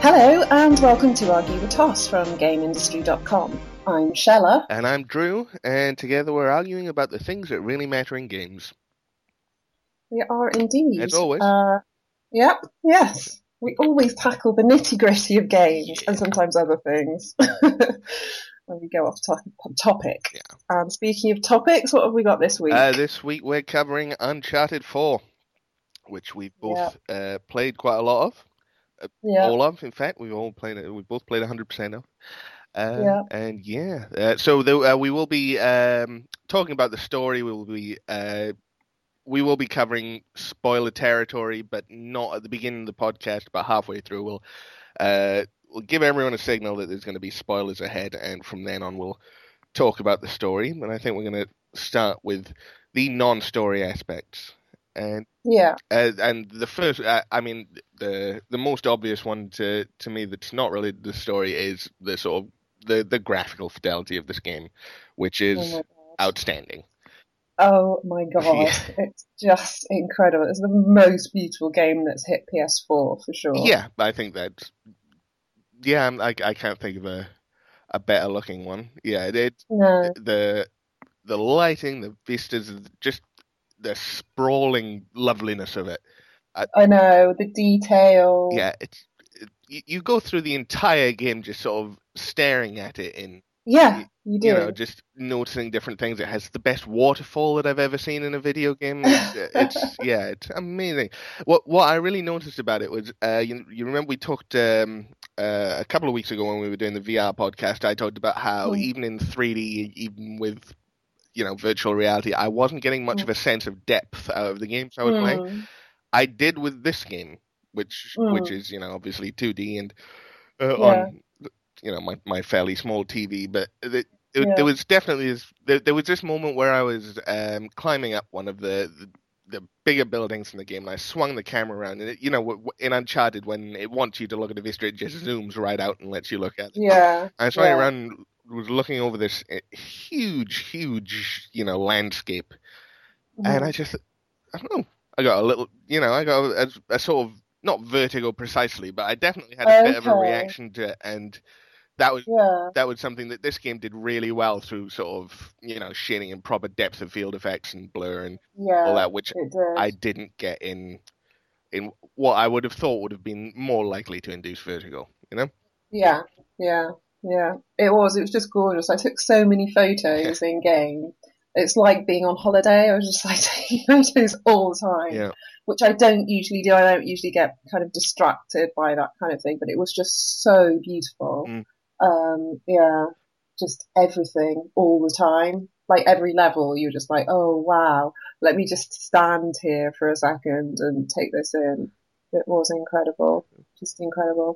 Hello and welcome to Argue the Toss from GameIndustry.com. I'm Shella. And I'm Drew, and together we're arguing about the things that really matter in games. We are indeed. As always. Yes. We always tackle the nitty-gritty of games and sometimes other things when we go off topic. Yeah. And speaking of topics, what have we got this week? This week we're covering Uncharted 4, which we've both played quite a lot of. All of, in fact. We've both played 100% of. So we will be talking about the story. We will be covering spoiler territory, but not at the beginning of the podcast, but halfway through. We'll give everyone a signal that there's going to be spoilers ahead, and from then on we'll talk about the story. And I think we're going to start with the non-story aspects. And the first, the most obvious one to me that's not really the story is the sort of the graphical fidelity of this game, which is outstanding. Oh my god, It's just incredible. It's the most beautiful game that's hit PS4 for sure. Yeah, I think that's... Yeah, I can't think of a better looking one. Yeah, the lighting, the vistas, just the sprawling loveliness of it. I know, the detail. Yeah, you go through the entire game just sort of staring at it you do. You know, just noticing different things. It has the best waterfall that I've ever seen in a video game. It's amazing. What I really noticed about it was, you remember we talked a couple of weeks ago when we were doing the VR podcast. I talked about how even in 3D, even with virtual reality, I wasn't getting much of a sense of depth out of the games I was playing. I did with this game, which is obviously 2D and on my fairly small TV, but there was definitely there was this moment where I was climbing up one of the bigger buildings in the game, and I swung the camera around, and in Uncharted, when it wants you to look at a vista, it just zooms right out and lets you look at it. Yeah. And I swung around, was looking over this huge landscape, and I don't know, I got a little, I got a sort of, not vertigo precisely, but I definitely had a bit of a reaction to it, and that was something that this game did really well through sort of, shading and proper depth of field effects and blur and all that, which I didn't get in what I would have thought would have been more likely to induce vertigo, Yeah. It was just gorgeous. I took so many photos in game. It's like being on holiday. I was just like taking photos all the time, which I don't usually do. I don't usually get kind of distracted by that kind of thing, but it was just so beautiful. Just everything all the time. Like every level, you're just like, oh wow, let me just stand here for a second and take this in. It was incredible, just incredible.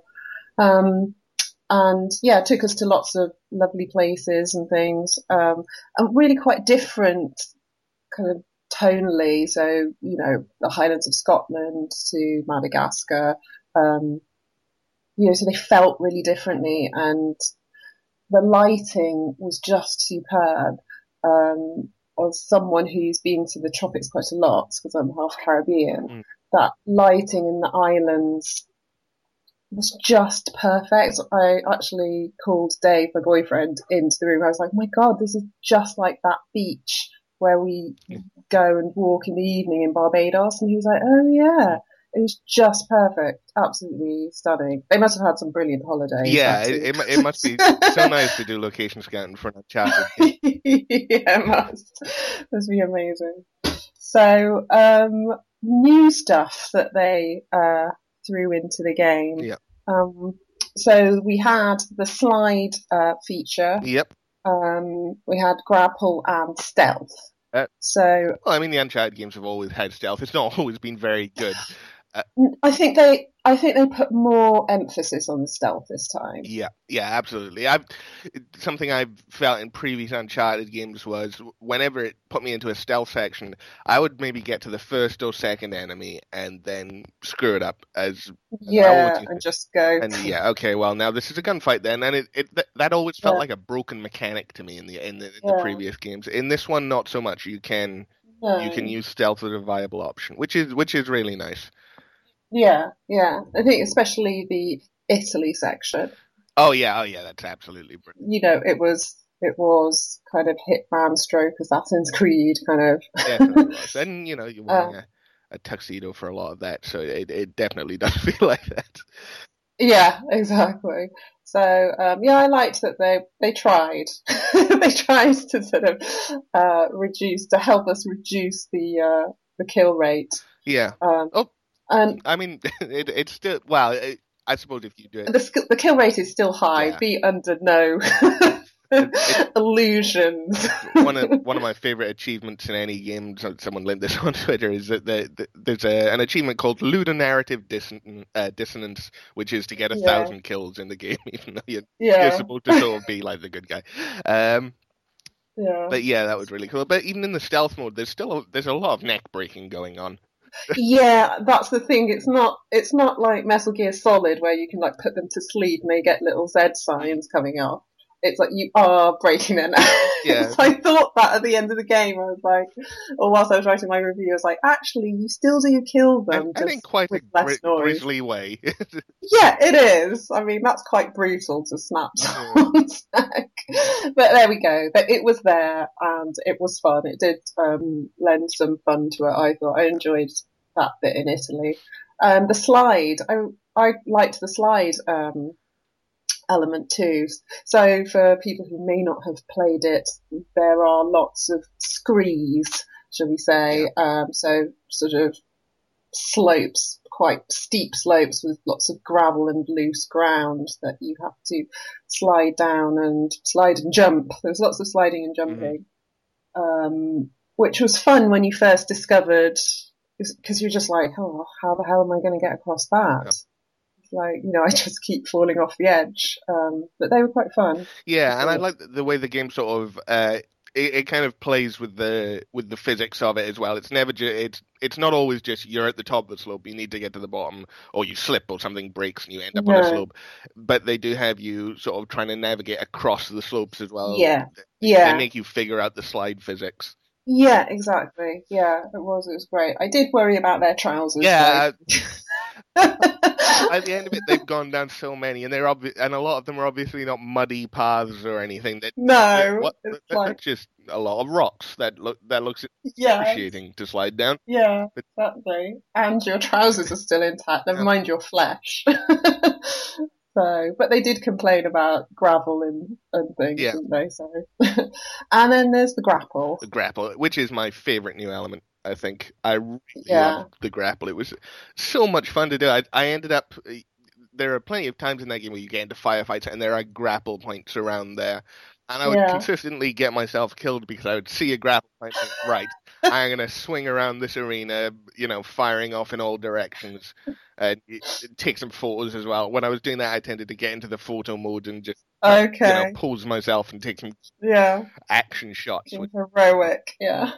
And it took us to lots of lovely places and things, and really quite different kind of tonally. So, the Highlands of Scotland to Madagascar, so they felt really differently, and the lighting was just superb. As someone who's been to the tropics quite a lot, because I'm half Caribbean, that lighting in the islands was just perfect. I actually called Dave, my boyfriend, into the room. I was like, oh my god, this is just like that beach where we go and walk in the evening in Barbados. And he was like, oh yeah, it was just perfect. Absolutely stunning. They must have had some brilliant holidays. Yeah, it must be so nice to do location scouting for an Uncharted game. Yeah, it must be amazing. So, new stuff that they threw into the game. Yeah. So we had the slide feature. Yep. We had grapple and stealth. The Uncharted games have always had stealth. It's not always been very good. I think they put more emphasis on the stealth this time. Yeah, absolutely. Something I've felt in previous Uncharted games was whenever it put me into a stealth section, I would maybe get to the first or second enemy and then screw it up and just go. And now this is a gunfight then, and that always felt like a broken mechanic to me in the previous games. In this one, not so much. You can use stealth as a viable option, which is really nice. Yeah. I think especially Italy section. Oh yeah, that's absolutely brilliant. You know, it was kind of Hitman stroke Assassin's Creed kind of. Definitely was. And you're wearing a tuxedo for a lot of that, so it definitely does feel like that. Yeah, exactly. So yeah, I liked that they tried. They tried to sort of help us reduce the kill rate. Yeah. Um, Oh, and I mean, it's still I suppose if you do it, the kill rate is still high. yeah. Be under no illusions. one of my favorite achievements in any game. Someone linked this on Twitter. Is that there's an achievement called ludonarrative dissonance, which is to get 1,000 kills in the game, even though you're supposed to sort of be like the good guy. Yeah. But yeah, that was really cool. But even in the stealth mode, there's a lot of neck breaking going on. Yeah, that's the thing. It's not like Metal Gear Solid where you can like put them to sleep and they get little Z signs coming up. It's like you are breaking their neck. Yeah. So I thought that at the end of the game. I was like, or whilst I was writing my review, I was like, actually, you still do kill them, I think quite with a less noise. grisly way. Yeah, it is. I mean, that's quite brutal to snap someone's neck. But there we go. But it was there and it was fun. It did lend some fun to it, I thought. I enjoyed that bit in Italy. The slide, I liked the slide element too. So for people who may not have played it, there are lots of screes, shall we say. So sort of slopes, quite steep slopes with lots of gravel and loose ground that you have to slide down and slide and jump. There's lots of sliding and jumping, which was fun when you first discovered, because you're just like, oh, how the hell am I going to get across that? Yeah. Like, I just keep falling off the edge. But they were quite fun. Yeah, and I like the way the game sort of it kind of plays with the physics of it as well. It's never it's not always just you're at the top of the slope, you need to get to the bottom, or you slip or something breaks and you end up on a slope. But they do have you sort of trying to navigate across the slopes as well. Yeah. They make you figure out the slide physics. Yeah, exactly. Yeah, it was great. I did worry about their trousers. Yeah. At the end of it, they've gone down so many, and and a lot of them are obviously not muddy paths or anything. That's just a lot of rocks that looks excruciating to slide down. Yeah, exactly. And your trousers are still intact. Never mind your flesh. But they did complain about gravel and things, didn't they? So, and then there's the grapple. The grapple, which is my favorite new element. I think I really loved the grapple. It was so much fun to do. I ended up. There are plenty of times in that game where you get into firefights and there are grapple points around there, and I would consistently get myself killed because I would see a grapple point. Right, I'm gonna swing around this arena, firing off in all directions. Take some photos as well. When I was doing that, I tended to get into the photo mode and just pose myself and take some action shots. Heroic, yeah.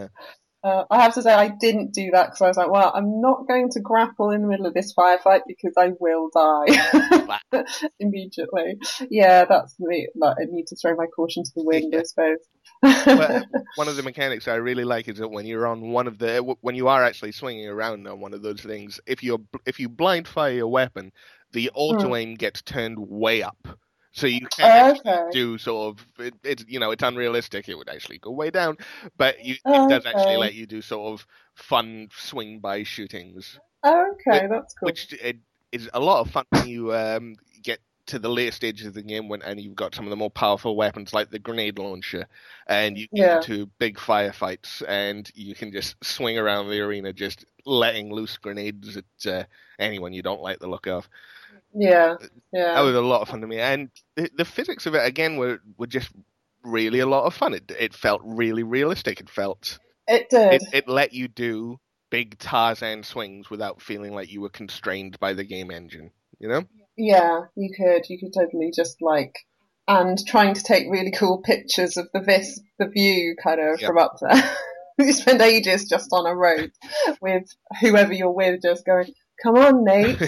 I have to say I didn't do that because I was like, well, I'm not going to grapple in the middle of this firefight because I will die immediately. Yeah, that's me. Like, I need to throw my caution to the wind, I suppose. But one of the mechanics I really like is that when you're on when you are actually swinging around on one of those things, if you blind fire your weapon, the auto aim gets turned way up. So you can do sort of, it's unrealistic. It would actually go way down, but it does actually let you do sort of fun swing by shootings. That's cool. Which is a lot of fun when you get to the later stages of the game and you've got some of the more powerful weapons like the grenade launcher, and you get into big firefights and you can just swing around the arena just letting loose grenades at anyone you don't like the look of. Yeah. That was a lot of fun to me, and the physics of it again were just really a lot of fun. It felt really realistic. It did. It let you do big Tarzan swings without feeling like you were constrained by the game engine. Yeah, you could totally just and trying to take really cool pictures of the view kind of from up there. You spend ages just on a road with whoever you're with, just going, "Come on, Nate."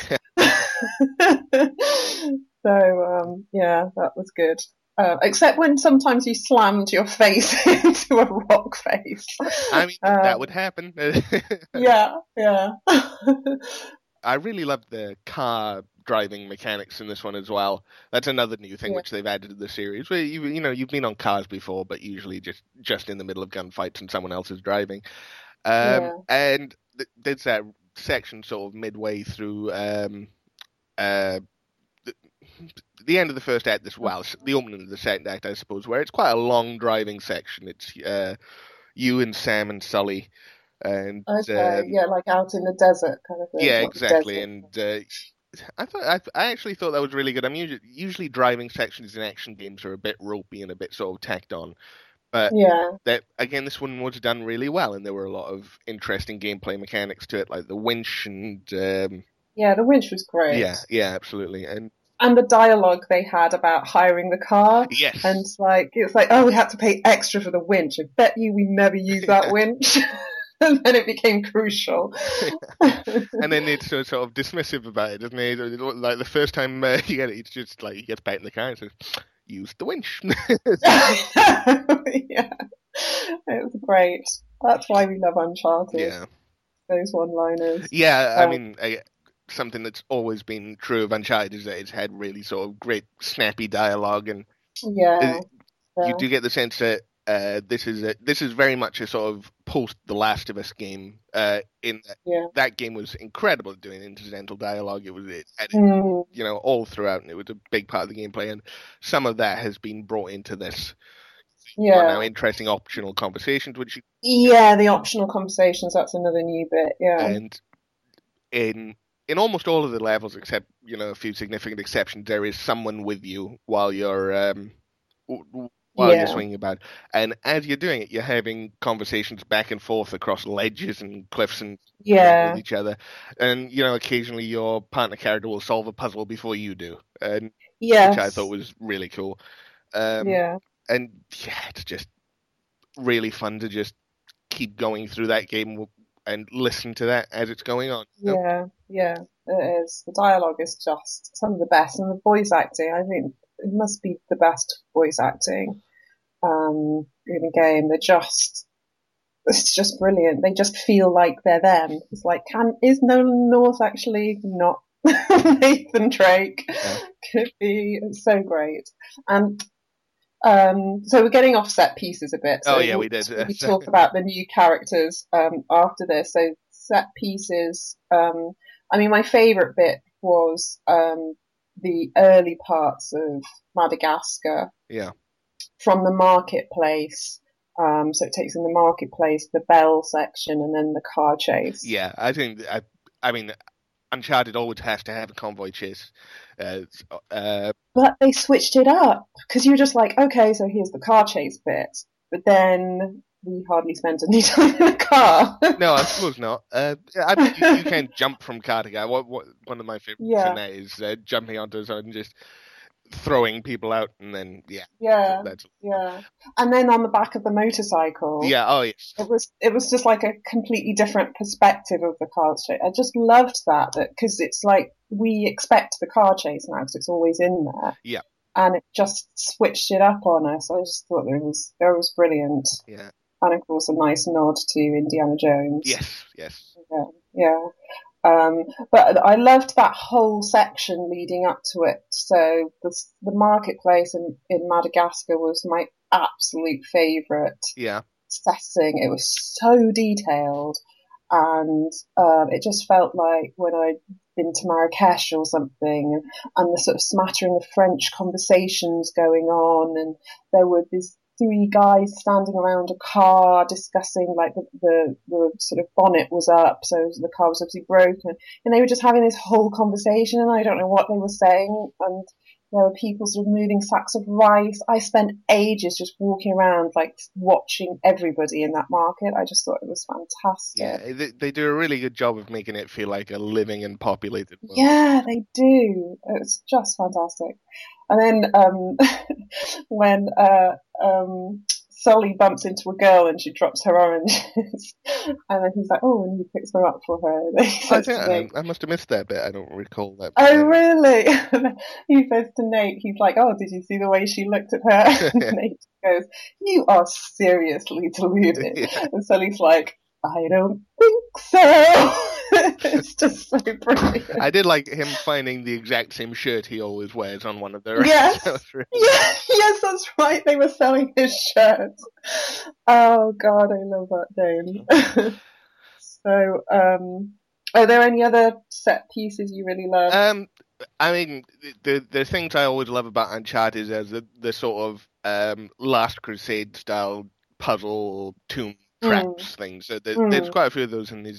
So that was good. Except when sometimes you slammed your face into a rock face. I mean, that would happen. Yeah. I really loved the car driving mechanics in this one as well. That's another new thing Yeah. which they've added to the series, where you've been on cars before, but usually just in the middle of gunfights and someone else is driving. Yeah. And there's that section sort of midway through uh, the end of the first act, the opening of the second act, I suppose, where it's quite a long driving section. It's you and Sam and Sully, and Okay. Yeah, like out in the desert kind of thing. yeah, Not the exactly. desert. And I actually thought that was really good. I'm usually driving sections in action games are a bit ropey and a bit sort of tacked on, but Yeah. that again, this one was done really well, and there were a lot of interesting gameplay mechanics to it, like the winch and Yeah, the winch was great. yeah, absolutely, And the dialogue they had about hiring the car. yes, And it's like, oh, we had to pay extra for the winch. I bet you we never use that winch. And then it became crucial. and then it's sort of dismissive about it, doesn't it? Like the first time you get it, it's just like he gets back in the car and says, "Use the winch." Yeah, it was great. That's why we love Uncharted. Yeah, Those one-liners. yeah. I mean, something that's always been true of Uncharted is that it's had really sort of great, snappy dialogue, and Yeah. you do get the sense that this is very much a sort of post The Last of Us game. That game was incredible at doing incidental dialogue. It had all throughout, and it was a big part of the gameplay. And some of that has been brought into this. Yeah. Now interesting optional conversations, which the optional conversations. That's another new bit. Yeah. And in almost all of the levels, except a few significant exceptions, there is someone with you while you're you're swinging about, and as you're doing it, you're having conversations back and forth across ledges and cliffs and with each other, and occasionally your partner character will solve a puzzle before you do, and which I thought was really cool. And it's just really fun to just keep going through that game and listen to that as it's going on. Yeah, it is. The dialogue is just some of the best, and the voice acting, I think it must be the best voice acting in the game. It's just brilliant. They just feel like they're them. It's like, is Nolan North actually not Nathan Drake? Yeah. Could be. It's so great. And so we're getting off set pieces a bit. So we did. We talk about the new characters after this. So set pieces. I mean, my favourite bit was the early parts of Madagascar. Yeah. From the marketplace. So it takes in the marketplace, the Bell section, and then the car chase. Yeah, I mean, Uncharted always has to have a convoy chase. But they switched it up, because you're just like, okay, so here's the car chase bit, but then we hardly spent any time in a car. No, I suppose not. You can jump from car to car. One of my favorites in that is jumping onto someone and just throwing people out, and then and then on the back of the motorcycle, yes, it was just like a completely different perspective of the car chase. I just loved that because it's like we expect the car chase now because it's always in there, and it just switched it up on us. I just thought it was brilliant, and of course a nice nod to Indiana Jones. Yes, but I loved that whole section leading up to it. So the marketplace in Madagascar was my absolute favourite setting. It was so detailed, and it just felt like when I'd been to Marrakesh or something, and the sort of smattering of French conversations going on, and there were these 3 guys standing around a car discussing, like the sort of bonnet was up, so the car was obviously broken, and they were just having this whole conversation, and I don't know what they were saying, and there were people sort of moving sacks of rice. I spent ages just walking around, like watching everybody in that market. I just thought it was fantastic. Yeah, they do a really good job of making it feel like a living and populated world. Yeah, they do. It's just fantastic. And then when Sully bumps into a girl and she drops her oranges, and then he's like, "Oh," and he picks them up for her. I must have missed that bit. I don't recall that. Oh, really? He says to Nate, he's like, "Oh, did you see the way she looked at her?" And Nate goes, "You are seriously deluded." And Sully's like, "I don't think so." It's just so brilliant. I did like him finding the exact same shirt he always wears on one of the Yes, That was really yes, that's right. They were selling his shirts. Oh God, I love that game. So, are there any other set pieces you really love? I mean, the things I always love about Uncharted is the sort of Last Crusade style puzzle tomb Mm, traps things. So there's mm, quite a few of those, and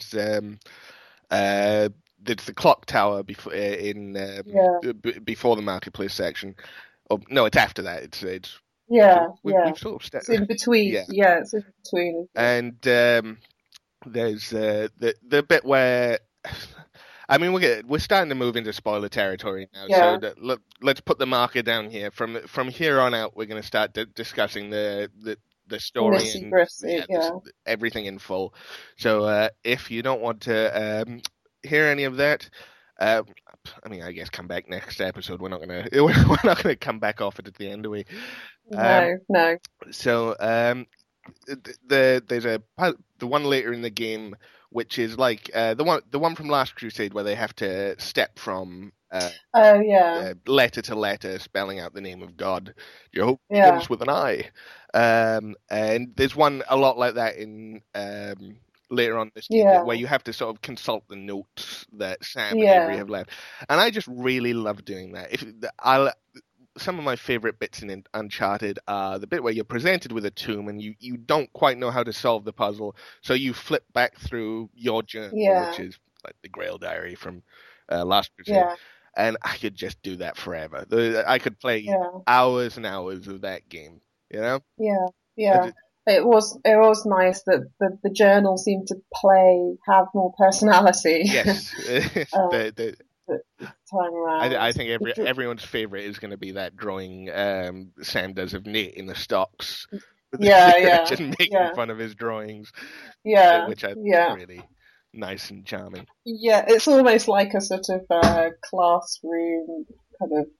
uh, there's the clock tower yeah, before the marketplace section. Oh no, it's after that. It's yeah, yeah. we've sort of It's in between. yeah, Yeah, it's in between, isn't it? and there's the bit where. I mean, we're starting to move into spoiler territory now, so Yeah, let's put the marker down here. From here on out, we're going to start discussing the story nitty and gritty. Yeah, everything in full. So if you don't want to hear any of that, uh, I mean, I guess come back next episode. We're not gonna we're not gonna come back off it at the end, are we? Um, no, no. so there's the one later in the game which is like the one from Last Crusade where they have to step from Oh yeah, letter to letter, spelling out the name of God. Jehovah yeah, begins with an I. And there's one a lot like that in later on this game where yeah, you have to sort of consult the notes that Sam and Avery yeah, have left, and I just really love doing that. Some of my favorite bits in Uncharted are the bit where you're presented with a tomb and you don't quite know how to solve the puzzle, so you flip back through your journal, yeah, which is like the Grail Diary from Last Crusade, yeah, and I could just do that forever. I could play yeah, hours and hours of that game, you know? yeah, yeah. It was nice that the journal seemed to have more personality. Yes, um, the this time around. I think everyone's favorite is going to be that drawing Sam does of Nate in the stocks, Yeah, yeah, just making yeah, fun of his drawings, yeah, which I think is yeah, really nice and charming. yeah. It's almost like a sort of classroom kind of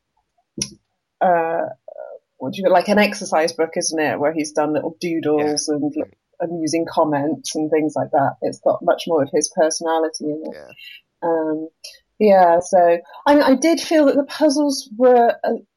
what do you like an exercise book, isn't it? Where he's done little Yeah, doodles and amusing comments and things like that. It's got much more of his personality in it. yeah, Um, yeah, so I did feel that the puzzles were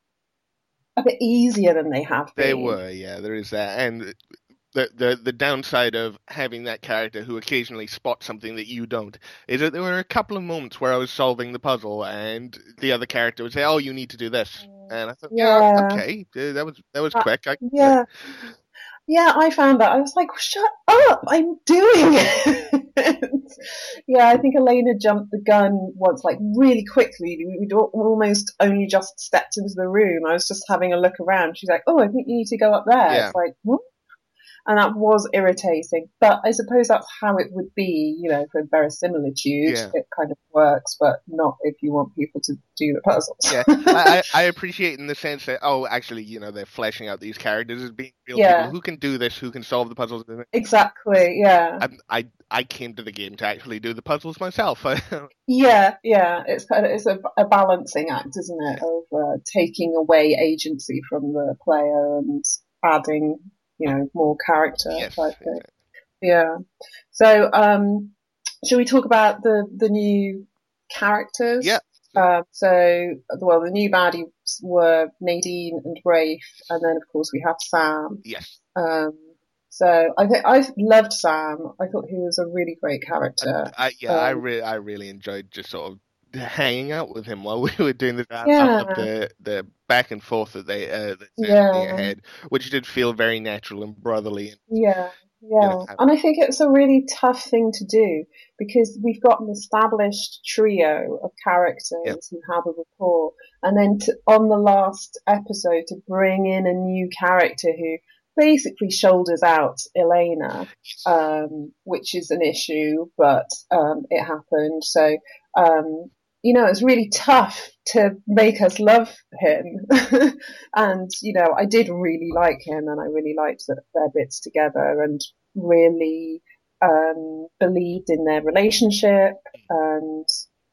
a bit easier than they have they been. were. Yeah, there is that, and the downside of having that character who occasionally spots something that you don't is that there were a couple of moments where I was solving the puzzle and the other character would say, "Oh, you need to do this," and I thought, "Yeah, Yeah, okay, that was quick. I can do it." yeah, yeah. I found that I was like, "Shut up! I'm doing it." Yeah, I think Elena jumped the gun once, like really quickly. We'd almost only just stepped into the room. I was just having a look around. She's like, "Oh, I think you need to go up there." Yeah, It's like, what? And that was irritating. But I suppose that's how it would be, for verisimilitude. yeah. It kind of works, but not if you want people to do the puzzles. Yeah, I appreciate in the sense that actually, they're fleshing out these characters as being real people Yeah, who can do this, who can solve the puzzles. exactly. Yeah. I came to the game to actually do the puzzles myself. Yeah, yeah. It's a balancing act, isn't it, Yeah. of taking away agency from the player and adding, more character Yes, type thing. exactly. Yeah. So, shall we talk about the new characters? Yeah, The new baddies were Nadine and Rafe, and then of course we have Sam. yes. Um, so I think I loved Sam. I thought he was a really great character. I really enjoyed just sort of hanging out with him while we were doing this. I Yeah, loved the back and forth that Sam yeah, had, which did feel very natural and brotherly. And, yeah, yeah. And I think it's a really tough thing to do because we've got an established trio of yeah, characters who have a rapport, and then on the last episode to bring in a new character who basically shoulders out Elena, which is an issue, but it happened. So, it's really tough to make us love him. And, I did really like him and I really liked their bits together and really believed in their relationship and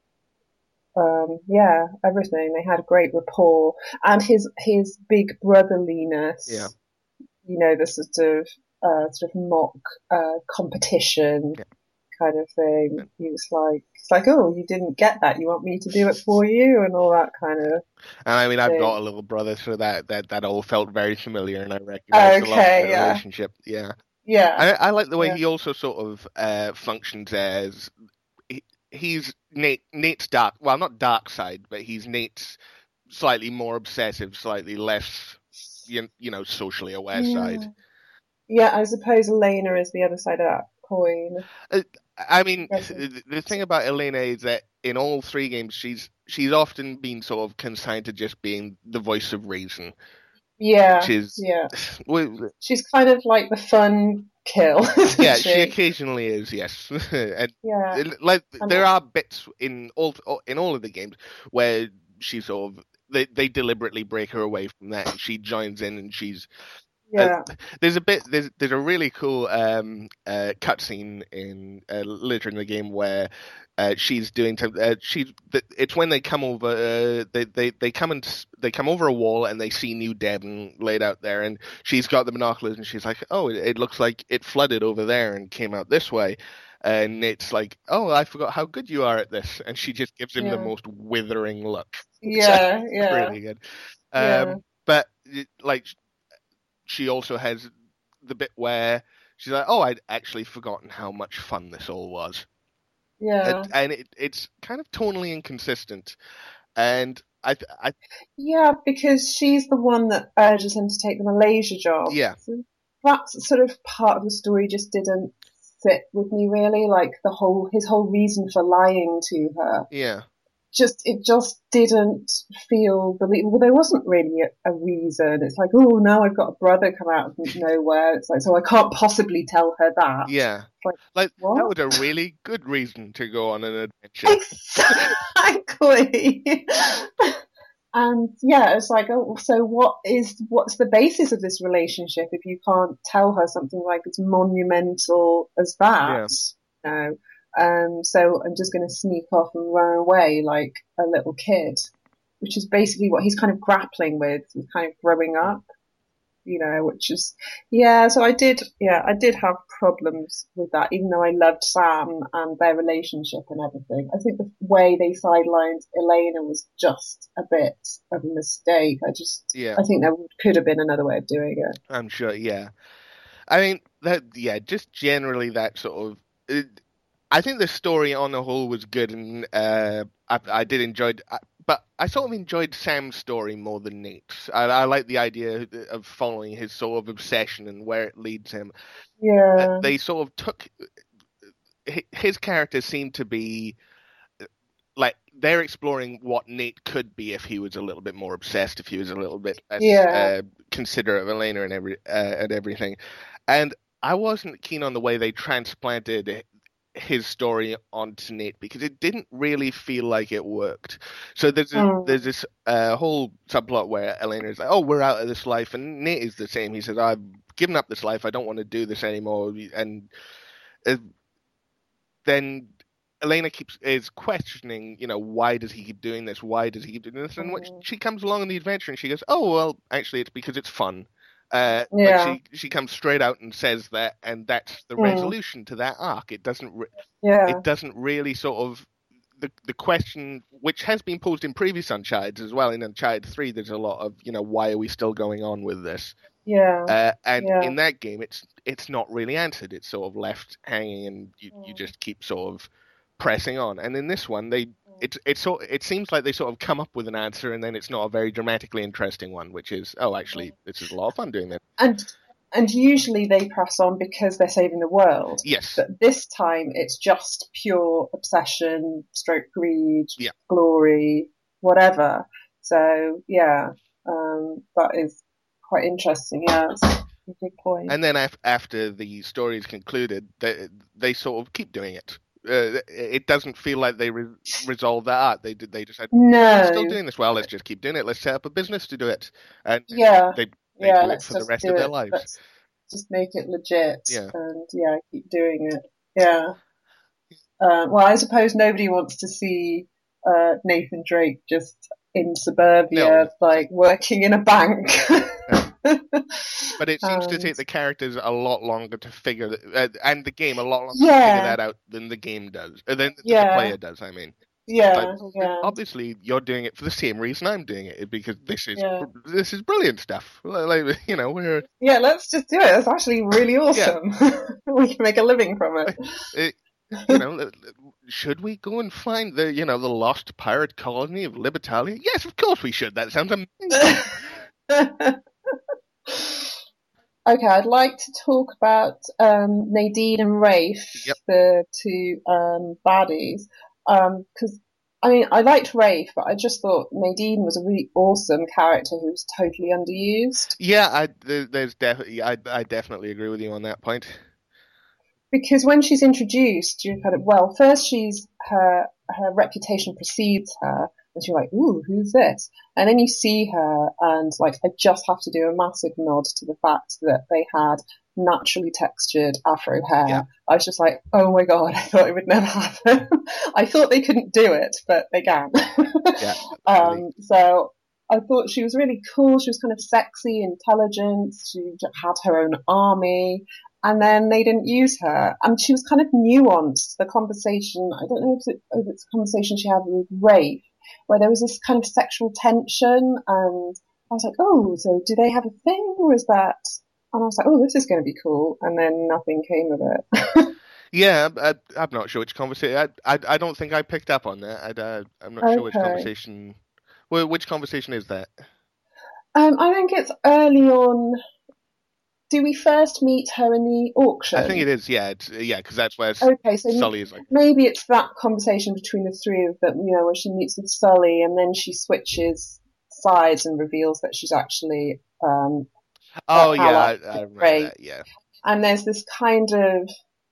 yeah, everything. They had a great rapport and his big yeah, brotherliness, the sort of mock competition yeah. kind of thing. He was like, it's like, oh, you didn't get that. You want me to do it for you, and all that kind of And I mean, I've thing. got a little brother, so that all felt very familiar, and I recognized a lot of Okay, their yeah, relationship. Yeah. yeah, I like the way yeah, he also sort of functions as he's Nate's dark, well, not dark side, but he's Nate's slightly more obsessive, slightly less, socially aware yeah, side. yeah. I suppose Elena is the other side of that coin. Uh, I mean, Yes. the thing about Elena is that in all three games, she's often been sort of consigned to just being the voice of reason, which Yeah, is, yeah. well, She's kind of like the fun kill, isn't yeah, she she? occasionally is, yes, and Yeah, like and there are bits in all of the games where she sort of they deliberately break her away from that, and she joins in, and she's Uh, yeah, there's a really cool cutscene in later in the game where she's doing it's when they come over they come over a wall and they see New Devon laid out there, and she's got the binoculars and she's like, oh, it looks like it flooded over there and came out this way. And it's like, oh, I forgot how good you are at this, and she just gives him the yeah, most withering look, which is yeah, yeah, really good. yeah, But like she also has the bit where she's like, "Oh, I'd actually forgotten how much fun this all was," yeah. and it's kind of tonally inconsistent. And I Yeah, because she's the one that urges him to take the Malaysia job. yeah, So that sort of part of the story just didn't fit with me really. Like his whole reason for lying to her, yeah, it just didn't feel believable. There wasn't really a reason. It's like, oh, now I've got a brother come out of nowhere. It's like, so I can't possibly tell her that. yeah. It's like, Like that what? was a really good reason to go on an adventure. Exactly. And yeah, it's like, oh, so what's the basis of this relationship if you can't tell her something like as monumental as that? Yeah, You know? So I'm just going to sneak off and run away like a little kid, which is basically what he's kind of grappling with kind of growing up, which is, yeah, so I did have problems with that, even though I loved Sam and their relationship and everything. I think the way they sidelined Elena was just a bit of a mistake. yeah. I think there could have been another way of doing it. I'm sure. Yeah, I mean that. Yeah, just generally that sort of. I think the story on the whole was good, and I did enjoy. But I sort of enjoyed Sam's story more than Nate's. I like the idea of following his sort of obsession and where it leads him. Yeah. They sort of took his character seemed to be like they're exploring what Nate could be if he was a little bit more obsessed, if he was a little bit less Yeah. considerate of Elena and everything. And I wasn't keen on the way they transplanted his story onto Nate because it didn't really feel like it worked. So there's Mm. this whole subplot where Elena is like, "Oh, we're out of this life," and Nate is the same. He says, "I've given up this life. I don't want to do this anymore." And uh, then Elena is questioning, why does he keep doing this? Why does he keep doing this? And when Mm. she comes along on the adventure and she goes, "Oh, well, actually, it's because it's fun." Like Yeah. she comes straight out and says that, and that's the Mm. resolution to that arc. Yeah. It doesn't really sort of the question which has been posed in previous Uncharted as well. In Uncharted 3, there's a lot of why are we still going on with this? Yeah. And Yeah. in that game, it's not really answered. It's sort of left hanging, and you Mm. just keep sort of pressing on. And in this one, it seems like they sort of come up with an answer, and then it's not a very dramatically interesting one, which is, oh, actually, this is a lot of fun doing this. And and usually they press on because they're saving the world. Yes. But this time it's just pure obsession, stroke greed, Yeah. glory, whatever. So yeah, that is quite interesting. Yeah, that's a good point. And then after the story is concluded, they sort of keep doing it. It doesn't feel like they resolve that art. They just said, "We're still No. doing this. Well, let's just keep doing it. Let's set up a business to do it," and Yeah. they Yeah. do it Let's for the just rest do of their it. lives. Let's just make it legit Yeah. and yeah, keep doing it. Yeah. Well, I suppose nobody wants to see Nathan Drake just in suburbia, No. like working in a bank. No. But it seems to And take the characters a lot longer to figure and the game a lot longer to figure yeah, that out than the game does, than the yeah, player does. I mean, like, yeah, well, yeah, obviously you're doing it for the same reason I'm doing it, because yeah. this is brilliant stuff. Like, we're Yeah, let's just do it. It's actually really yeah. awesome. We can make a living from It, you know, should we go and find the lost pirate colony of Libertalia? Yes, of course we should. That sounds amazing. it. Okay, I'd like to talk about Nadine and Rafe, Yep. the two baddies. Because I mean, I liked Rafe, but I just thought Nadine was a really awesome character who was totally underused. Yeah, there's definitely I definitely agree with you on that point. Because when she's introduced, you kind of, well, first her reputation precedes her, and you're like, ooh, who's this? And then you see her, and like, I just have to do a massive nod to the fact that they had naturally textured afro hair. Yeah. I was just like, oh my god, I thought it would never happen. I thought they couldn't do it, but they can. Yeah. Really. So I thought she was really cool. She was kind of sexy, intelligent. She had her own army. And then they didn't use her. And she was kind of nuanced. The conversation, I don't know if it's a conversation she had with Rafe, where there was this kind of sexual tension. And I was like, oh, so do they have a thing? Or is that? And I was like, oh, this is going to be cool. And then nothing came of it. Yeah, I'm not sure which conversation. I don't think I picked up on that. I'm not sure which Okay. conversation. Well, which conversation is that? I think it's early on. Do we first meet her in the I think it auction? is. Yeah, because that's where Okay, so Sully is like, maybe it's that conversation between the three of them, where she meets with Sully and then she switches sides and reveals that she's actually oh yeah, allied I with remember Ray. that. Yeah, And there's this kind of,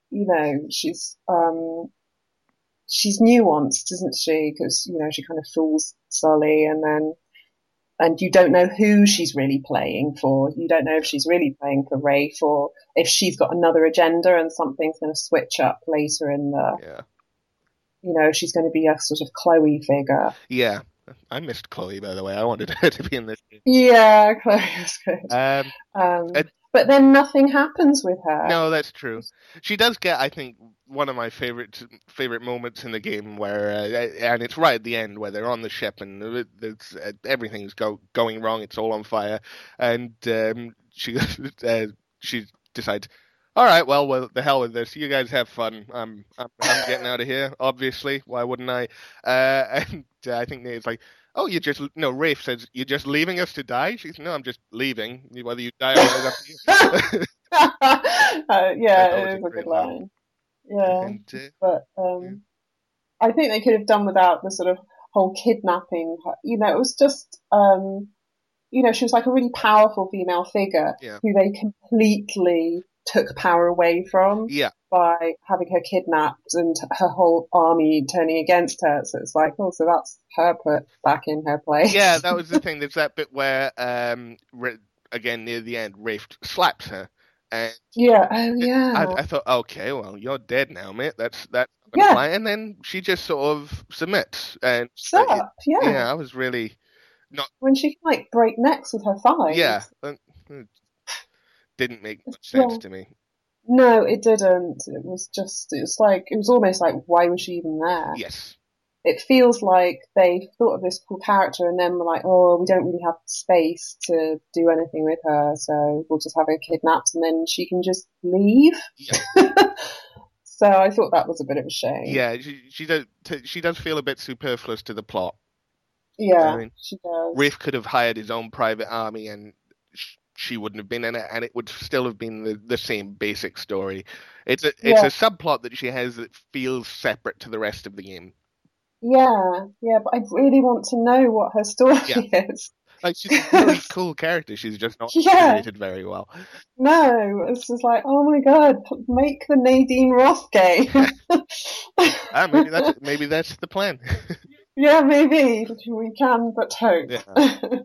she's nuanced, isn't she? Because she kind of fools Sully, and you don't know who she's really playing for. You don't know if yeah, she's really playing for Rafe or if she's got another agenda and something's going to switch up later in the, yeah, she's going to be a sort of Chloe figure. yeah. I missed Chloe, by the way. I wanted her to be in this game. Yeah, Chloe is good. Um, Um, and but then nothing happens with her. no, that's true. She does get, I think, one of my favorite moments in the game where, and it's right at the end where they're on the ship and everything's going wrong. It's all on fire, and she she decides, all right, well, the hell with this. You guys have fun. I'm getting out of here. Obviously, why wouldn't I? And I think Nate's like, oh, you just no. Rafe says, you're just leaving us to die. She's no, I'm just leaving. Whether you die or not is up to you. I Yeah, thought it was it a is a good great line. line. Yeah, And but yeah. I think they could have done without the sort of whole kidnapping. It was just she was like a really powerful female figure Yeah. who they completely took power away from Yeah. by having her kidnapped and her whole army turning against her. So it's like, oh, so that's her put back in her Yeah, place. that was the thing. There's that bit where, again, near the end, Rafe slaps her. And Yeah. Oh, yeah. I thought, okay, well, you're dead now, mate. That's not going to Yeah. fly. And then she just sort of submits. And Sup. Yeah. yeah, I was really not, When she can like break necks with her yeah, thighs. it didn't make much sense Yeah. to me. No, it didn't. It was almost like, why was she even there? Yes. It feels like they thought of this cool character and then were like, oh, we don't really have space to do anything with her, so we'll just have her kidnapped and then she can just leave. Yeah. So I thought that was a bit of a shame. Yeah, she does feel a bit superfluous to the plot. I Yeah, mean, she does. Rafe could have hired his own private army and she wouldn't have been in it, and it would still have been the same basic story. It's a Yeah, subplot that she has that feels separate to the rest of the game. yeah, but I really want to know what her story Yeah, is. like she's a really cool character. She's just not Yeah, integrated very well. no, it's just like, oh my god, make the Nadine Ross game. Maybe that's the plan. Yeah, maybe we can but hope. Yeah.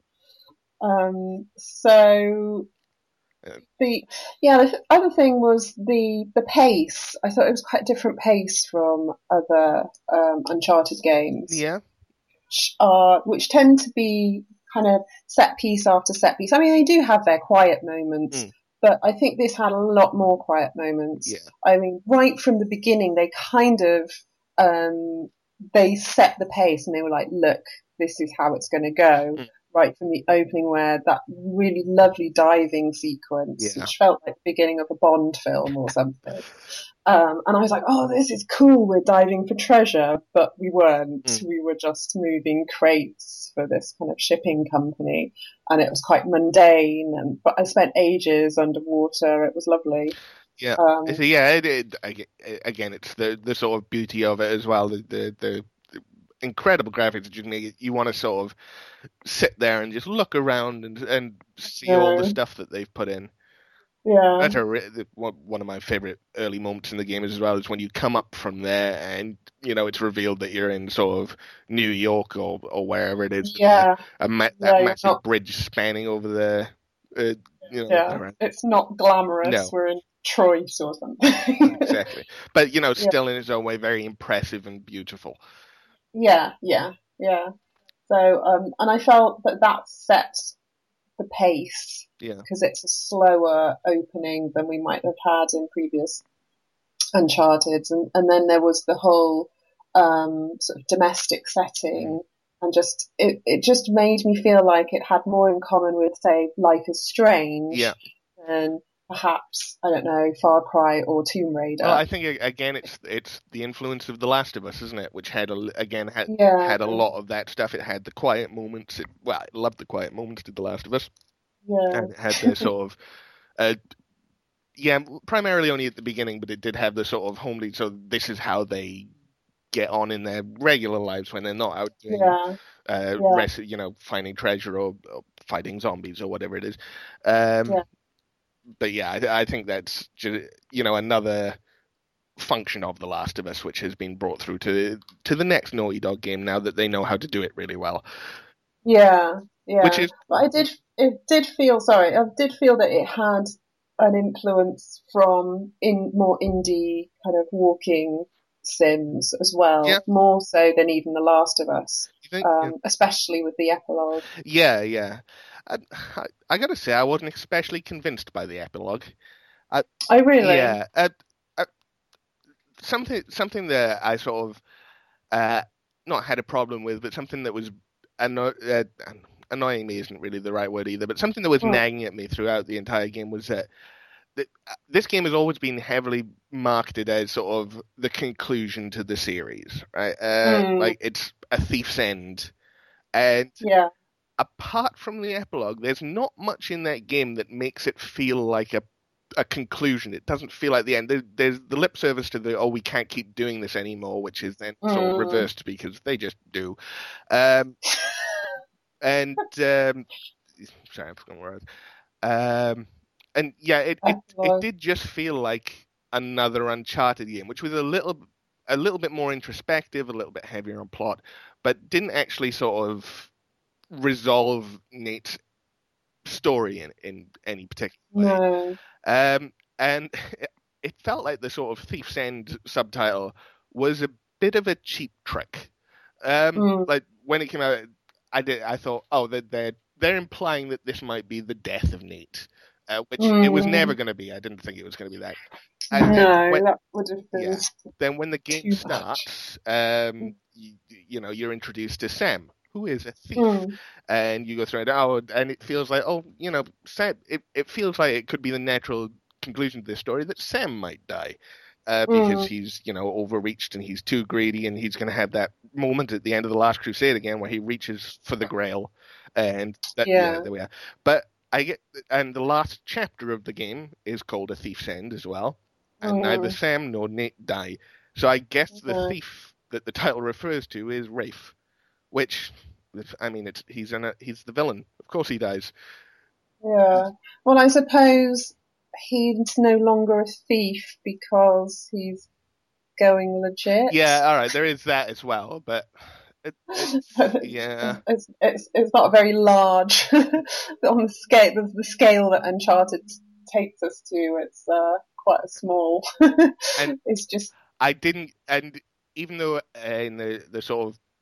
So Uh, the other thing was the pace. I thought it was quite a different pace from other Uncharted games, yeah. which tend to be kind of set piece after set piece. I mean, they do have their quiet moments, but I think this had a lot more quiet moments. Yeah. I mean, right from the beginning, they kind of, they set the pace and they were like, look, this is how it's going to go. Right from the opening, where that really lovely diving sequence, which felt like the beginning of a Bond film or something. And I was like, oh, this is cool. We're diving for treasure, but we weren't. We were just moving crates for this kind of shipping company, and it was quite mundane. But I spent ages underwater. It was lovely. Yeah, again, it's the sort of beauty of it as well. The incredible graphics that you can make. You want to sort of sit there and just look around and see all the stuff that they've put in. Yeah, that's one of my favorite early moments in the game as well. Is when you come up from there and it's revealed that you're in sort of New York or wherever it is. Yeah, that massive bridge spanning over the. It's not glamorous. No. We're in Troy or something. Exactly, but still in its own way, very impressive and beautiful. Yeah. So, and I felt that set the pace, because it's a slower opening than we might have had in previous Uncharted, and then there was the whole sort of domestic setting, and just it just made me feel like it had more in common with, say, Life is Strange, than perhaps, I don't know, Far Cry or Tomb Raider. Well, I think again it's the influence of The Last of Us, isn't it? Which had a lot of that stuff. It had the quiet moments. It loved the quiet moments. Did The Last of Us? Yeah, and it had the sort of primarily only at the beginning, but it did have the sort of homely. So this is how they get on in their regular lives when they're not out doing finding treasure or fighting zombies or whatever it is. But I think that's just, another function of The Last of Us, which has been brought through to the next Naughty Dog game now that they know how to do it really well. Yeah. Which is, but I did feel that it had an influence from more indie kind of walking sims as well, more so than even The Last of Us, especially with the epilogue. Yeah. I gotta say, I wasn't especially convinced by the epilogue. Really? Yeah. Something that I sort of not had a problem with, but something that was annoying me isn't really the right word either, but something that was nagging at me throughout the entire game was that this game has always been heavily marketed as sort of the conclusion to the series, right? Like it's a thief's end. And apart from the epilogue, there's not much in that game that makes it feel like a conclusion. It doesn't feel like the end. There's the lip service to the, we can't keep doing this anymore, which is then sort of reversed because they just do. And sorry, I've forgotten where I was. And it did just feel like another Uncharted game, which was a little bit more introspective, a little bit heavier on plot, but didn't actually sort of resolve Nate's story in any particular way. No. And it felt like the sort of Thief's End subtitle was a bit of a cheap trick. Like when it came out, I thought, they're implying that this might be the death of Nate, which it was never going to be. I didn't think it was going to be that. And that would have been. Then when the game starts, you're introduced to Sam, who is a thief, and you go through it. And it feels like, Sam. It feels like it could be the natural conclusion to this story that Sam might die. Because he's, overreached and he's too greedy, and he's going to have that moment at the end of The Last Crusade again where he reaches for the Grail, and there we are. But and the last chapter of the game is called A Thief's End as well, and neither Sam nor Nate die. So I guess the thief that the title refers to is Rafe, which, I mean, he's the villain. Of course he dies. Yeah. Well, I suppose he's no longer a thief because he's going legit. Yeah, all right, there is that as well, but it's not very large on the scale that Uncharted takes us to. It's quite a small. And it's just I didn't, and even though in the sort of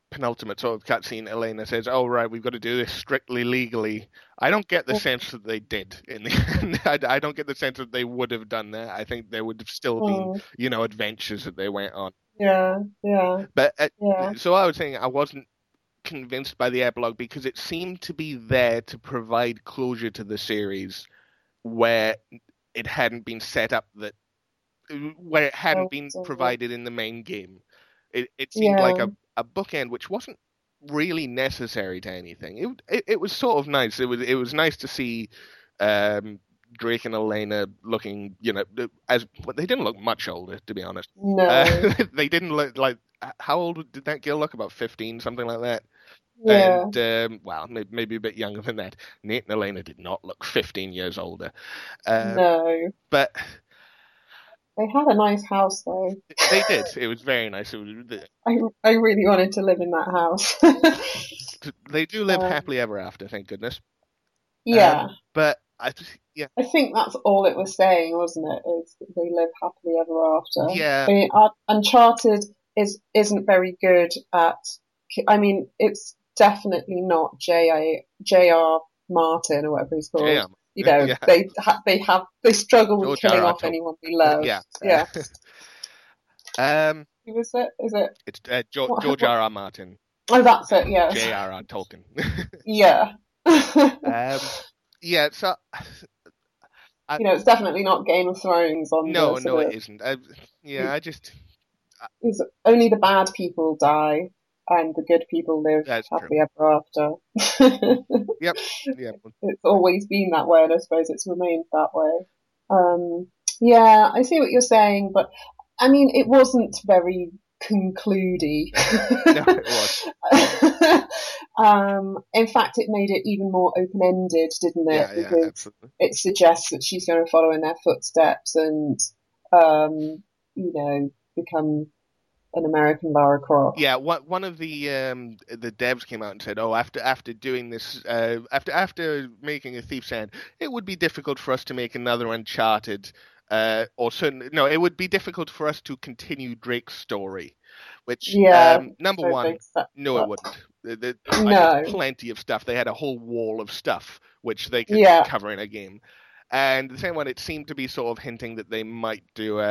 penultimate sort of cutscene, Elena says, "Oh right, we've got to do this strictly legally." I don't get the sense that they did in the end. I don't get the sense that they would have done that. I think there would have still been, Mm. adventures that they went on. Yeah, yeah, But yeah. so I was saying I wasn't convinced by the epilogue because it seemed to be there to provide closure to the series where it hadn't been set up where it hadn't Oh, been so, provided in the main game. It seemed like yeah. a bookend which wasn't really necessary to anything. It was sort of nice. It was nice to see um, Drake and Elena looking, but they didn't look much older, to be honest. No. They didn't look like, how old did that girl look? About 15, something like that. And Yeah. well, maybe a bit younger than that. Nate and Elena did not look 15 years older. Um, No. but They had a nice house though. they did. It was very nice. I really wanted to live in that house. They do live Um, happily ever after, thank goodness. yeah. But I just, yeah, I think that's all it was saying, wasn't it? Is that they live happily ever after. yeah, I mean, Uncharted isn't very good at. I mean, it's definitely not J.R. Martin or whatever he's called. jam. You know, Yeah, they struggle with George killing R. R. off Tolkien. anyone we love. Yeah, Yeah. um, Who is it? Is it it's what? George R. R. Martin Oh, that's it. and Yes. J.R. R. Tolkien. Yeah. Yeah, so It's definitely not Game of Thrones on the no, sort it of. isn't. Yeah, Is only the bad people die and the good people live that's true. happily ever after. Yep, yep. It's always been that way, and I suppose it's remained that way. Um, yeah, I see what you're saying, but I mean, it wasn't very concludy. No, it was. In fact, it made it even more open-ended, didn't it? Yeah, Because absolutely. it suggests that she's going to follow in their footsteps and, become an American Lara Croft. Yeah, one of the devs came out and said, "Oh, after doing this, after making a Thief's End, it would be difficult for us to make another Uncharted, or certain no, it would be difficult for us to continue Drake's story." Which, Yeah, number so one, big step no, it up. wouldn't. There's No. plenty of stuff. They had a whole wall of stuff which they could Yeah. cover in a game. And the same one, it seemed to be sort of hinting that they might do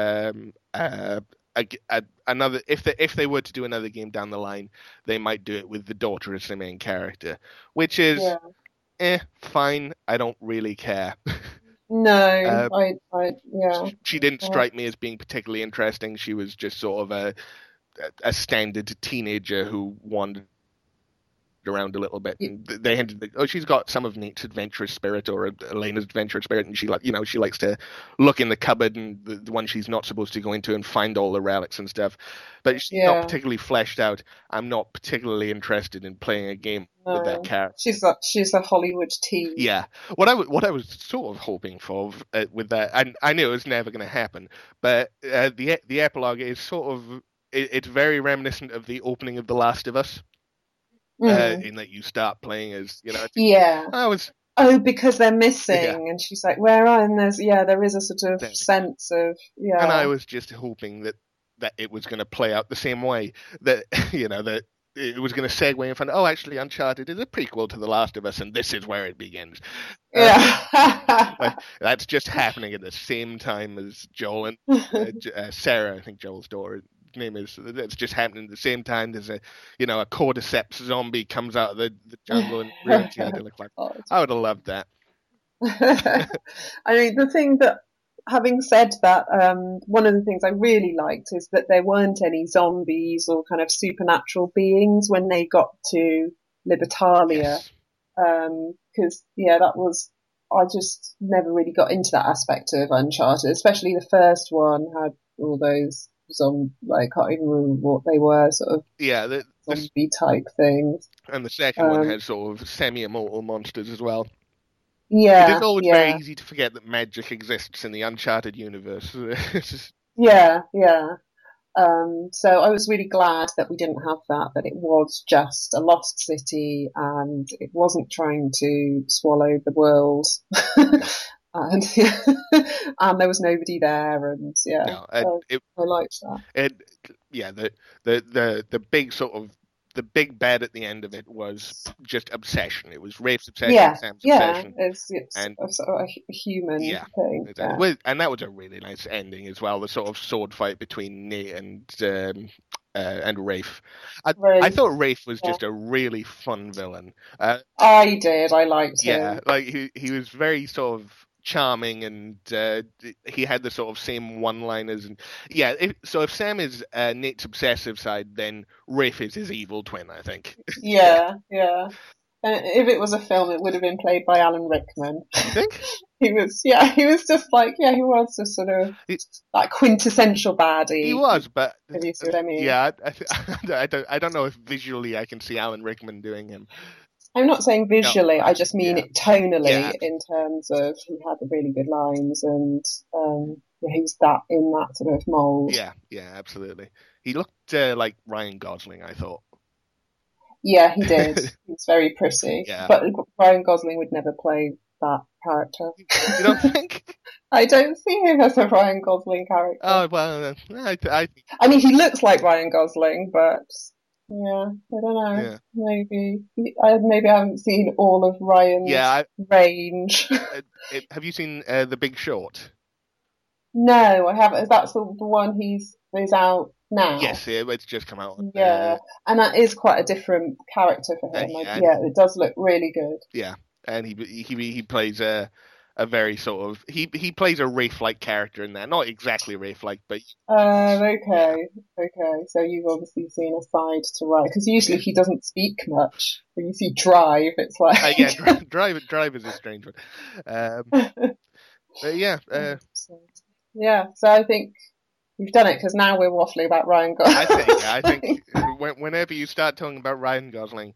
another, if they were to do another game down the line, they might do it with the daughter as the main character, which is fine. I don't really care. No, yeah. She didn't strike me as being particularly interesting. She was just sort of a standard teenager who wandered around a little bit, and they hinted that, oh, she's got some of Nate's adventurous spirit or Elena's adventurous spirit, and she likes to look in the cupboard and the one she's not supposed to go into and find all the relics and stuff, but she's not particularly fleshed out. I'm not particularly interested in playing a game with that character. She's a Hollywood teen. Yeah, what I was sort of hoping for with that, and I knew it was never going to happen, but the epilogue is sort of, it's very reminiscent of the opening of The Last of Us. In that you start playing as, because they're missing, and she's like, where are, and there is a sort of sense of, and I was just hoping that it was going to play out the same way, that that it was going to segue in front of, oh, actually Uncharted is a prequel to The Last of Us and this is where it begins. That's just happening at the same time as Joel and Sarah, I think Joel's daughter name is, that's just happening at the same time. There's a cordyceps zombie comes out of the jungle and ruins the idyllic life. I would have loved that. I mean, the thing that, having said that, one of the things I really liked is that there weren't any zombies or kind of supernatural beings when they got to Libertalia. Because that was, I just never really got into that aspect of Uncharted, especially the first one had all those I can't even remember what they were, sort of zombie type things. And the second one had sort of semi-immortal monsters as well. Yeah, it is always very easy to forget that magic exists in the Uncharted universe. Yeah. So I was really glad that we didn't have that it was just a lost city and it wasn't trying to swallow the world. And and there was nobody there, and I liked that. The big sort of the big bad at the end of it was just obsession. It was Rafe's obsession, Yeah, Sam's yeah, obsession, it's and a sort of a human yeah, thing. exactly. Yeah. Well, and that was a really nice ending as well. The sort of sword fight between Nate and Rafe. I Very, thought Rafe was yeah. just a really fun villain. I did. I liked Yeah, him. like he was very sort of charming, and he had the sort of same one-liners, and yeah. If Sam is Nate's obsessive side, then Rafe is his evil twin, I think. Yeah, yeah. And if it was a film, it would have been played by Alan Rickman. You think? He was just like, yeah, he was just sort of He, that quintessential he baddie. was, but If you see what I mean. yeah, I don't know if visually I can see Alan Rickman doing him. I'm not saying No, visually, I just mean yeah, it tonally yeah, in terms of he had the really good lines and yeah, he was that in that sort of mould. yeah, absolutely. He looked like Ryan Gosling, I thought. Yeah, he did. He was very pretty. Yeah. But Ryan Gosling would never play that character. You don't think? I don't see him as a Ryan Gosling character. Oh well, I mean, he looks like Ryan Gosling, but yeah, I don't know. yeah. Maybe I haven't seen all of Ryan's range. Have you seen The Big Short? No, I haven't. That's the one he's out now. Yes, it's just come out. Yeah, and that is quite a different character for him. Yeah, it does look really good. Yeah, and he plays a very sort of he plays a Rafe-like character in there. Not exactly Rafe-like, but okay. So you've obviously seen a side to Ryan because usually he doesn't speak much. When you see Drive, it's like yeah, Drive is a strange one. But yeah, yeah. So I think we've done it because now we're waffling about Ryan Gosling. I think whenever you start talking about Ryan Gosling,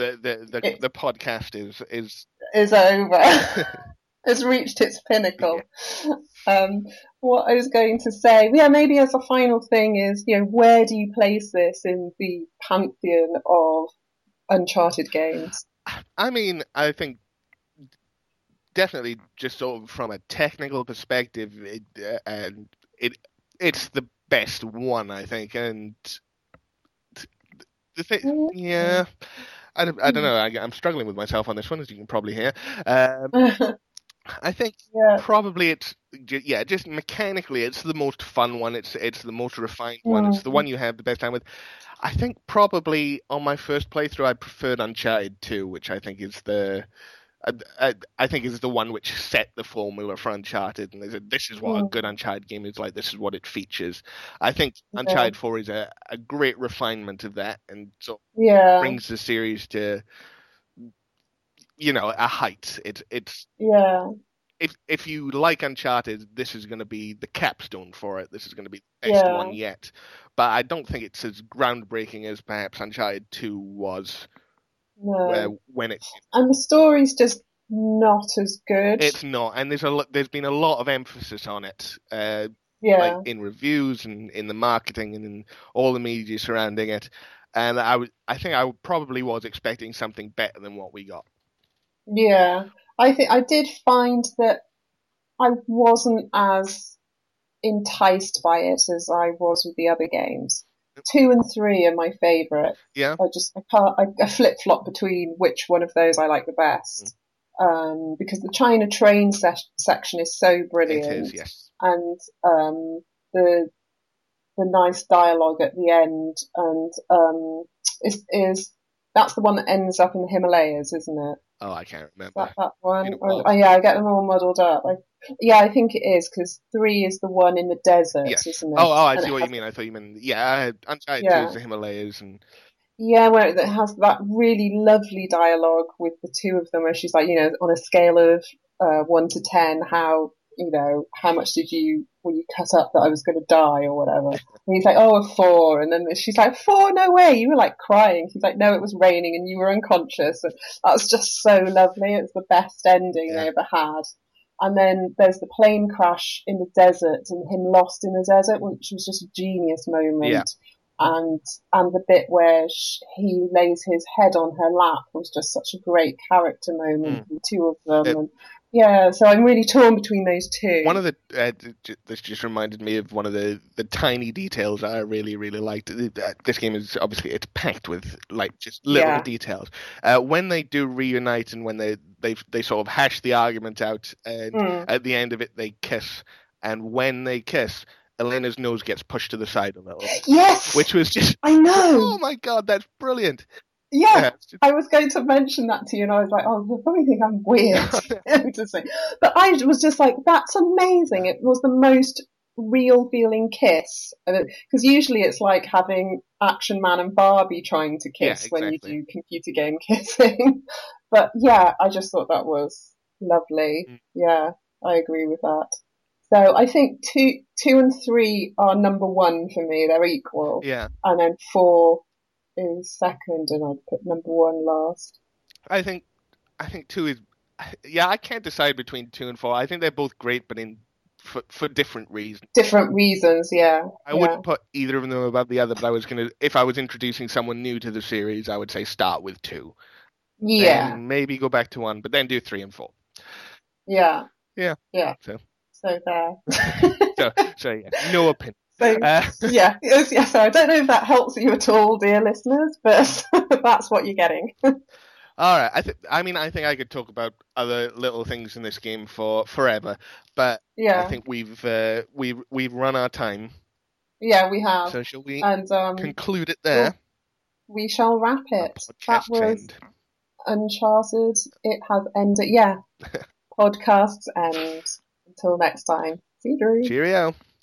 the podcast is over. It's reached its pinnacle. Yeah. What I was going to say, yeah, maybe as a final thing is, where do you place this in the pantheon of Uncharted games? I mean, I think definitely just sort of from a technical perspective, it's the best one, I think, and the thing, yeah. I don't know. I'm struggling with myself on this one, as you can probably hear. I think probably it's just mechanically it's the most fun one. It's the most refined one. It's the one you have the best time with. I think probably on my first playthrough I preferred Uncharted 2, which I think is I think is the one which set the formula for Uncharted, and they said this is what a good Uncharted game is like. This is what it features. I think Uncharted 4 is a great refinement of that, and so brings the series to a height. It's If you like Uncharted, this is going to be the capstone for it. This is going to be the best one yet. But I don't think it's as groundbreaking as perhaps Uncharted 2 was. No. When and the story's just not as good. It's not, and there's been a lot of emphasis on it. Like in reviews and in the marketing and in all the media surrounding it. And I think I probably was expecting something better than what we got. Yeah, I think I did find that I wasn't as enticed by it as I was with the other games. 2 and 3 are my favourite. Yeah. I flip flop between which one of those I like the best. Because the China train section is so brilliant. It is, yes. And the nice dialogue at the end, and that's the one that ends up in the Himalayas, isn't it? Oh, I can't remember. That one? I get them all muddled up. I think it is, because 3 is the one in the desert, isn't it? Oh, I see what you mean. I thought you meant, Uncharted 2 is the Himalayas. And yeah, where it has that really lovely dialogue with the two of them, where she's like, on a scale of 1 to 10, how much were you cut up that I was going to die or whatever? And he's like, oh, a 4. And then she's like, 4? No way. You were like crying. He's like, no, it was raining and you were unconscious. And that was just so lovely. It's the best ending they ever had. And then there's the plane crash in the desert and him lost in the desert, which was just a genius moment. and the bit where he lays his head on her lap was just such a great character moment, the two of them. And yeah, so I'm really torn between those two. One of the this just reminded me of one of the tiny details I really liked. This game is obviously it's packed with like just little details. When they do reunite and when they sort of hash the argument out, and at the end of it they kiss, and when they kiss, Elena's nose gets pushed to the side a little. Yes, which was just I know. Oh my god, that's brilliant. Yeah, I was going to mention that to you, and I was like, "Oh, you'll probably think I'm weird to say," but I was just like, "That's amazing!" It was the most real feeling kiss, because usually it's like having Action Man and Barbie trying to kiss when you do computer game kissing. But yeah, I just thought that was lovely. Yeah, I agree with that. So I think two and three are number one for me. They're equal. Yeah, and then 4 is second, and I'd put number 1 last. I think 2 is, yeah, I can't decide between 2 and 4. I think they're both great, but for different reasons. Different reasons, yeah. I wouldn't put either of them above the other, but if I was introducing someone new to the series, I would say start with 2. Yeah. Then maybe go back to 1, but then do 3 and 4. Yeah. Yeah. Yeah. So there. so yeah, no opinion. So, yeah, so I don't know if that helps you at all, dear listeners, but that's what you're getting. All right, I think I could talk about other little things in this game for forever, but I think we've run our time. Yeah, we have. So shall we conclude it there? We shall wrap it. That was Uncharted. It has ended. Yeah. Podcasts end. Until next time. See you, Drew. Cheerio.